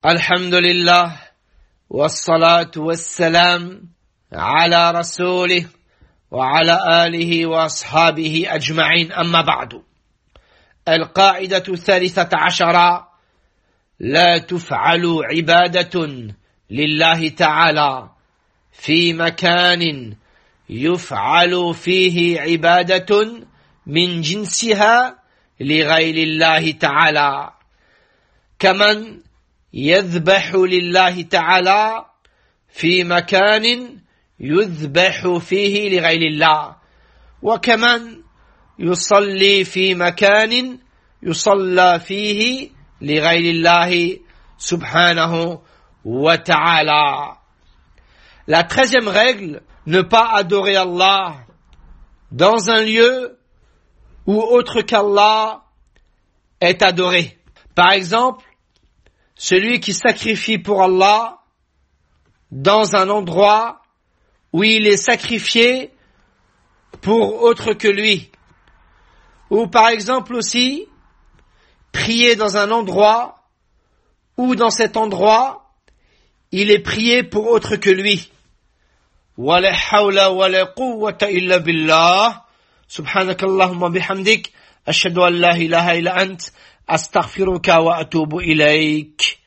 الحمد لله والصلاة والسلام على رسوله وعلى آله وأصحابه أجمعين أما بعد القاعدة 13 لا تفعل عبادة لله تعالى في مكان يفعل فيه عبادة من جنسها لغير الله تعالى كمن يذبح لله تعالى في مكان يذبح فيه لغير الله وكمن يصلي في مكان يصلى فيه لغير الله subhanahu wa ta'ala. La 13e règle, ne pas adorer Allah dans un lieu où autre qu'Allah est adoré. Par exemple, celui qui sacrifie pour Allah dans un endroit où il est sacrifié pour autre que lui. Ou par exemple aussi, prier dans un endroit où dans cet endroit, il est prié pour autre que lui. Wa la hawla wa la quwwata illa billah. Subhanakallahumma bihamdik. Ashhadu an la ilaha illa ant. Astaghfiruka wa atubu ilayk.